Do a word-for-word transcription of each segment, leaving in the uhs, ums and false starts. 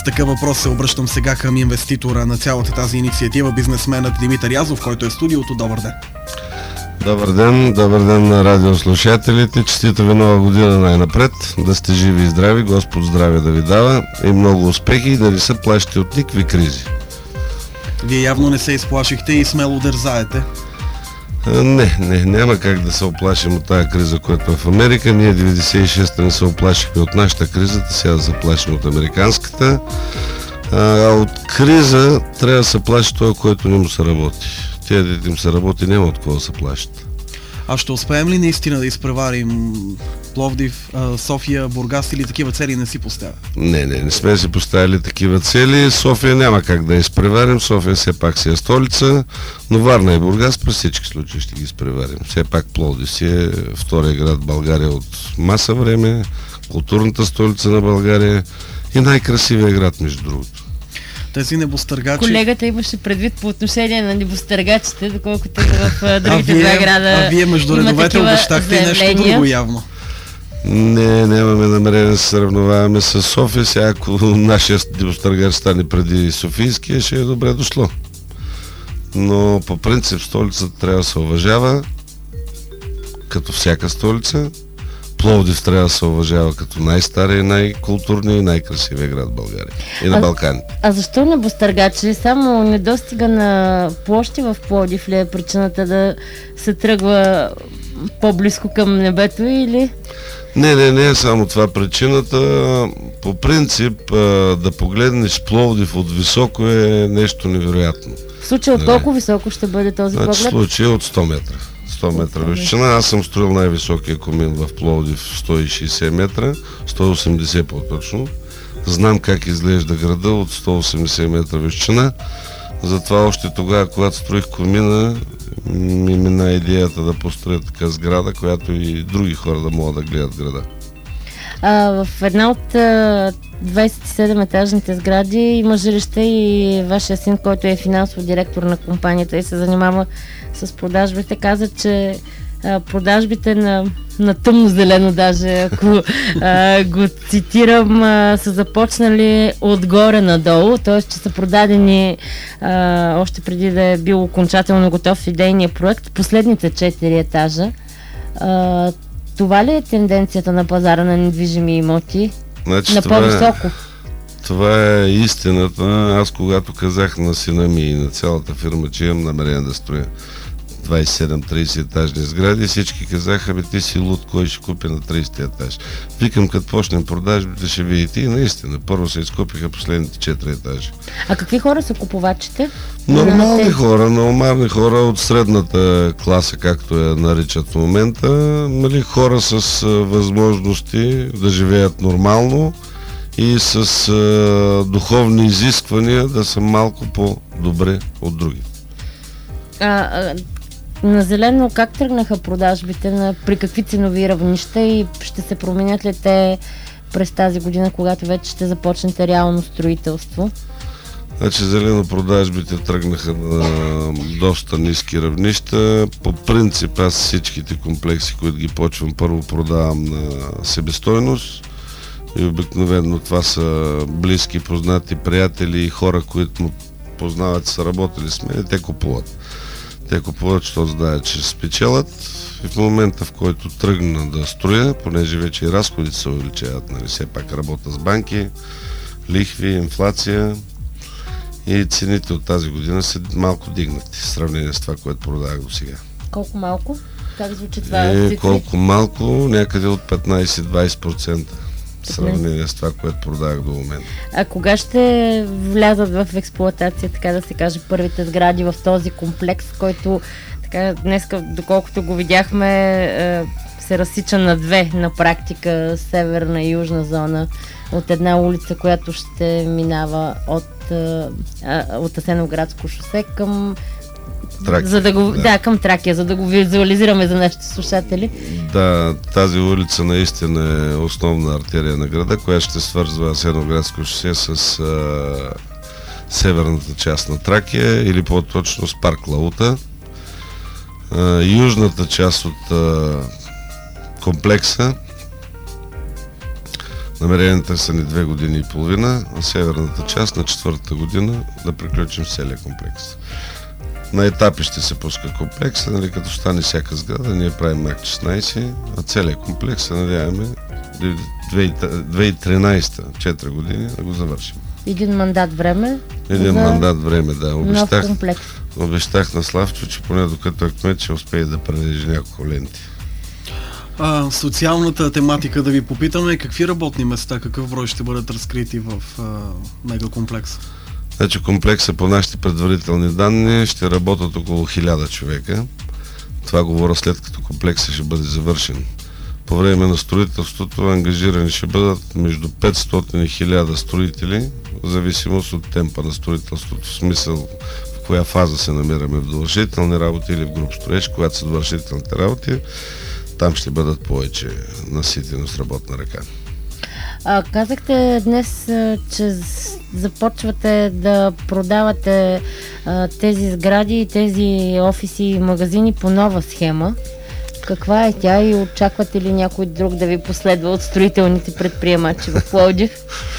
такъв въпрос се обръщам сега към инвеститора на цялата тази инициатива, бизнесменът Димитър Язов, който е в студиото. Добър ден! Добър ден, добър ден на радиослушателите. Честита ви нова година най-напред. Да сте живи и здрави, Господ здраве да ви дава и много успехи и да не се плашите от никакви кризи. Вие явно не се изплашихте и смело дързаете. Не, не, няма как да се оплашим от тази криза, която е в Америка. Ние деветдесет и шеста не се оплашихме от нашата криза, сега да се плашим от американската. А от криза трябва да се плаши това, което не му се работи. Тя дете им се работи, няма от кого да се плащат. А ще успеем ли наистина да изпреварим Пловдив, София, Бургас или такива цели не си поставя? Не, не, не сме си поставили такива цели. София няма как да изпреварим. София все пак си е столица, но Варна и Бургас при всички случаи ще ги изпреварим. Все пак Пловдив си е втория град в България от маса време, културната столица на България и най-красивия град, между другото. Тези небостъргачи... Колегата имаше предвид по отношение на небостъргачите, доколкото в другите два града. А вие между редовете обещахте нещо друго явно. Не, нямаме намерение да се сравняваме с София. Сега ако нашия небостъргач стане преди Софийския, ще е добре дошло. Но по принцип столицата трябва да се уважава, като всяка столица. Пловдив трябва да се уважава като най-стария, най-културния и най-красивия град в България и на а, Балканите. А защо небостъргачи? Само недостига на площи в Пловдив ли е причината да се тръгва по-близко към небето или? Не, не, не е само това причината. По принцип да погледнеш Пловдив от високо е нещо невероятно. В случай от колко високо ще бъде този значи, поглед? В случай от сто метра. сто метра височина. Аз съм строил най-високия комин в Пловдив сто и шейсет метра, сто и осемдесет по-точно. Знам как изглежда града от сто и осемдесет метра височина. Затова още тогава, когато строих комина, ми мина идеята да построя така сграда, която и други хора да могат да гледат града. А, в една от а, двайсет и седем етажните сгради има жилище и вашия син, който е финансов директор на компанията и се занимава с продажбите, каза, че а, продажбите на, на тъмно-зелено, даже ако а, го цитирам, а, са започнали отгоре надолу, т.е. че са продадени а, още преди да е бил окончателно готов идейния проект, последните четири етажа. А, това ли е тенденцията на пазара на недвижими имоти? Значи, на по-високо? Е, това е истината. Аз когато казах на сина ми и на цялата фирма, че имам намерение да строя двайсет и седем трийсет етажни сгради, всички казаха: бе, ти си луд, кой ще купи на трийсет етаж? Викам, като почнем продажбите, ще видите. И наистина, първо се изкупиха последните четири етажи. А какви хора са купувачите? Нормални хора, нормални хора от средната класа, както я наричат в момента. Нали, хора с а, възможности да живеят нормално и с а, духовни изисквания да са малко по-добре от други. А, а, на зелено как тръгнаха продажбите? На, при какви ценови равнища и ще се променят ли те през тази година, когато вече ще започнете реално строителство? Значи зелено продажбите тръгнаха на доста ниски равнища. По принцип аз всичките комплекси, които ги почвам, първо продавам на себестойност и обикновено това са близки, познати, приятели и хора, които му познават, са работили с мен, те купуват. Те купуват, защото знаят, че ще спечелят. И в момента, в който тръгна да строя, понеже вече и разходите се увеличават, нали, все пак работя с банки, лихви, инфлация и цените от тази година са малко дигнати в сравнение с това, което продавах до сега. Колко малко? Как звучи това? Е, колко малко? Някъде от петнайсет до двайсет процента. В сравнение с това, което продавах до момента. А кога ще влязат в експлоатация, така да се каже, първите сгради в този комплекс, който така днес, доколкото го видяхме, се разсича на две на практика, северна и южна зона, от една улица, която ще минава от, от Асеновградско шосе към Тракия, за да го, да. да, към Тракия, за да го визуализираме за нашите слушатели. Да, тази улица наистина е основна артерия на града, която ще свързва Асеновградско шосе с а, северната част на Тракия, или по-точно с парк Лаута. А, южната част от а, комплекса Намеренията са ни две години и половина, а северната част на четвъртата година да приключим с целия комплекс. На етапи ще се пуска комплекса, нали, като стане всяка сграда, ние правим акт шестнайсет, а целият комплекс се надяваме две хиляди и тринайсета, четири години да го завършим. Един мандат време. Един за мандат време, да. Обещах, нов комплекс. Обещах на Славчо, че поне докато е кмет, ще успее да пренежи няколко ленти. А, социалната тематика да ви попитаме, какви работни места, какъв брой ще бъдат разкрити в а, мегакомплекса? Значи комплекса по нашите предварителни данни ще работят около хиляда човека. Това говоря след като комплексът ще бъде завършен. По време на строителството ангажирани ще бъдат между петстотин и хиляда строители, в зависимост от темпа на строителството, в смисъл в коя фаза се намираме, в довършителни работи или в груб строеж. Когато са довършителните работи, там ще бъдат повече наситеност работна ръка. А, казахте днес, че започвате да продавате а, тези сгради, тези офиси и магазини по нова схема. Каква е тя и очаквате ли някой друг да ви последва от строителните предприемачи в Пловдив?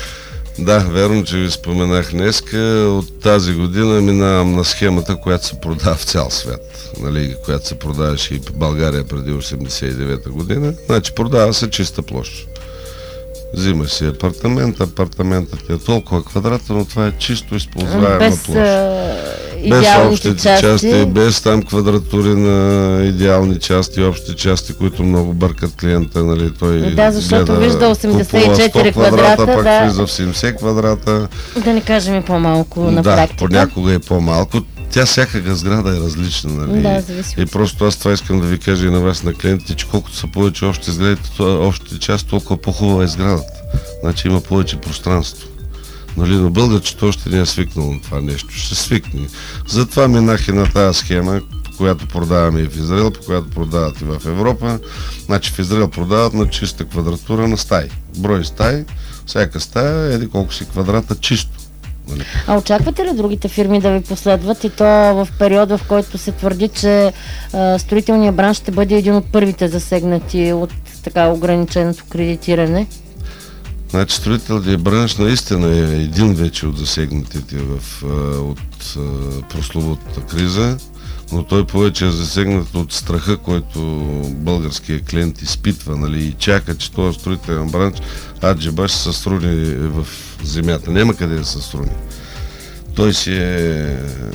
Да, верно, че ви споменах днеска. От тази година минавам на схемата, която се продава в цял свят. Нали, която се продаваше и в България преди осемдесет и девета година. Значи продава се чиста площ. Взима си апартамент, апартаментът е толкова квадрата, но това е чисто използваема без, площ. Без общите части. части, без там квадратури на идеални части, общи части, които много бъркат клиента. Нали, той да, защото гледа, вижда осемдесет и четири квадрата, квадрата, пак да. влиза в седемдесет квадрата. Да не кажем и по-малко на да, практика. понякога е по-малко. Тя всяка сграда е различна, нали? Да, зависи. И просто аз това искам да ви кажа и на вас, на клиентите, че колкото са повече общи сгради, общите част, толкова по-хубава е сградата. Значи има повече пространство. Нали, но българчето още не е свикнало на това нещо. Ще свикне. Затова минах и на тази схема, по която продаваме и в Израел, по която продават и в Европа. Значи в Израел продават на чиста квадратура на стаи. Брой стаи, всяка стая еди колко си квадрата чисто. Нали? А очаквате ли другите фирми да ви последват и то в периода, в който се твърди, че а, строителният бранш ще бъде един от първите засегнати от така ограниченото кредитиране? Значи строителният бранш наистина е един вече от засегнатите в, от прословутата криза, но той повече е засегнат от страха, който българският клиент изпитва, нали, и чака, че този строителен бранш аджеба ще се струни в земята. Няма къде да се струни. Той си е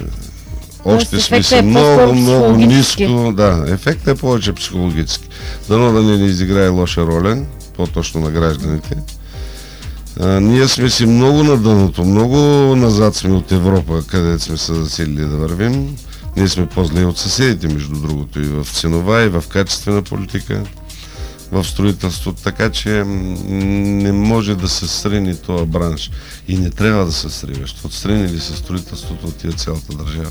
още смисъл, е много, много ниско. Да, ефектът е повече психологически. Дано да не ни изиграе лоша роля, по-точно на гражданите. А, ние сме си много на дъното, много назад сме от Европа, където сме се заселили да вървим. Ние сме по-зле от съседите, между другото, и в ценова, и в качествена политика, в строителството, така че не може да се срини този бранш и не трябва да се срива, защото срини ли се строителството от тия цялата държава.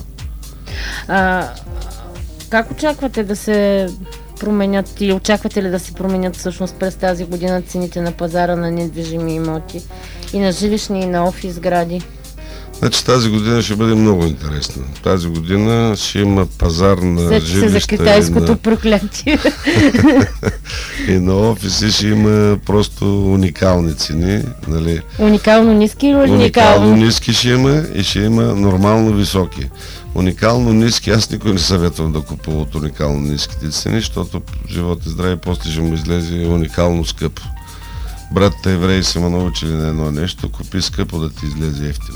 А, как очаквате да се променят или очаквате ли да се променят всъщност през тази година цените на пазара на недвижими имоти и на жилищни и на офис сгради? Значи тази година ще бъде много интересна. Тази година ще има пазар на След жилища за китайското и на... проклятие. и на офиси ще има просто уникални цени. Нали? Уникално ниски или уникално? Уникално ниски ще има и ще има нормално високи. Уникално ниски, аз никой не съветвам да купува от уникално ниските цени, защото живот и здраве после ще му излезе уникално скъпо. Братите евреи са ме научили на едно нещо, купи скъпо да ти излезе ефтино.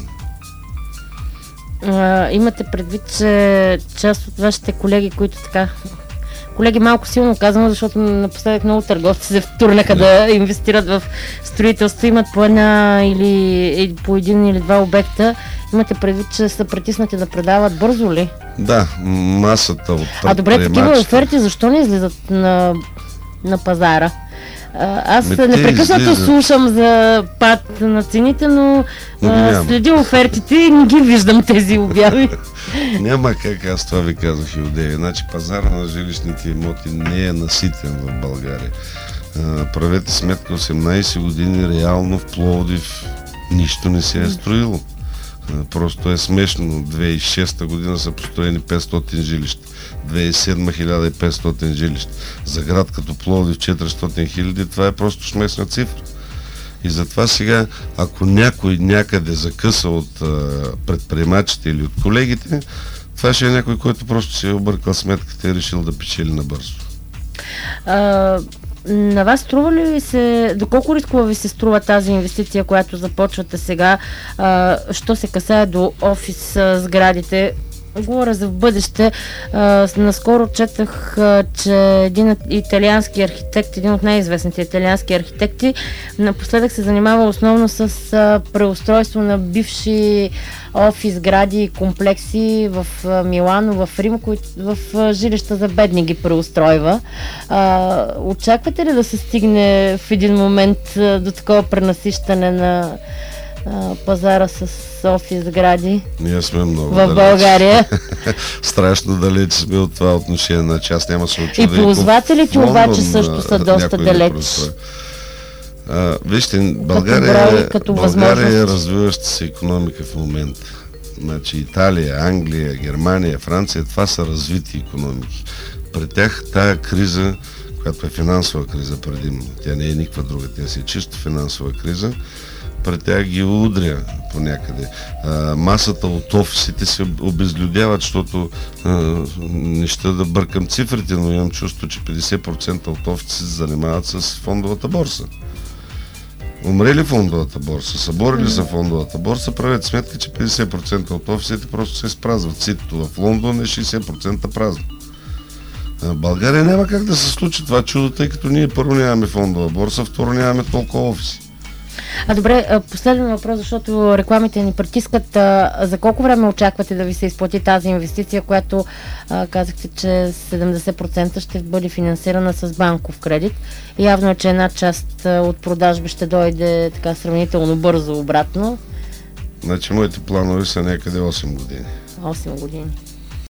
А, имате предвид, че част от вашите колеги, които така... Колеги малко силно казвам, защото напоследък много търговци се втурнаха да инвестират в строителство, имат по една или по един или два обекта. Имате предвид, че са притиснати да предават бързо ли? Да, масата от А добре, такива оферти защо не излизат на, на пазара? Аз Ме непрекъснато излизат. слушам за пад на цените, но, но а, следи офертите и не ги виждам тези обяви. Няма как, аз това ви казах и одеве. Значи пазара на жилищните имоти не е наситен в България. А, правете сметка, осемнайсет години реално в Пловдив нищо не се е строило. А, просто е смешно. две хиляди и шеста година са построени петстотин жилища. две хиляди и седма хиляда и петстотин жилища. За град като Пловдив четиристотин хиляди, това е просто смешна цифра. И затова сега, ако някой някъде закъса от а, предприемачите или от колегите, това ще е някой, който просто си е объркал сметката и е решил да печели набързо. А, на вас струва ли ви се, доколко рискова ви се струва тази инвестиция, която започвате сега, а, що се касае до офис а, сградите? Говоря за в бъдеще. А, наскоро четах, а, че един италиански архитект, един от най-известните италиански архитекти, напоследък се занимава основно с а, преустройство на бивши офис сгради и комплекси в а, Милано, в Рим, които в а, жилища за бедни ги преустройва. А, очаквате ли да се стигне в един момент а, до такова пренасищане на пазара с офис сгради? Ние сме много в далеч. България. Страшно далеч сме от това отношение. Значи аз няма се очудя. И ползвателите обаче също са доста далеч. А, вижте, България, брой, като България е развиваща се икономика в момента. Значи Италия, Англия, Германия, Франция, това са развити икономики. При тях тая криза, която е финансова криза предимно, тя не е никаква друга, тя си е чисто финансова криза, при тях ги удря по някъде. А, масата от офисите се обезлюдяват, защото а, не ще да бъркам цифрите, но имам чувство, че петдесет процента от офисите се занимават с фондовата борса. Умре ли фондовата борса? Събори ли са фондовата борса? Правят сметка, че петдесет процента от офисите просто се изпразват. Ситото в Лондон е шейсет процента празно. В България няма как да се случи това чудо, тъй като ние първо нямаме фондова борса, второ нямаме толкова офиси. А добре, последен въпрос, защото рекламите ни притискат. А, за колко време очаквате да ви се изплати тази инвестиция, която а, казахте, че седемдесет процента ще бъде финансирана с банков кредит? Явно е, че една част а, от продажби ще дойде така сравнително бързо обратно. Значи моите планове са някъде осем години. осем години.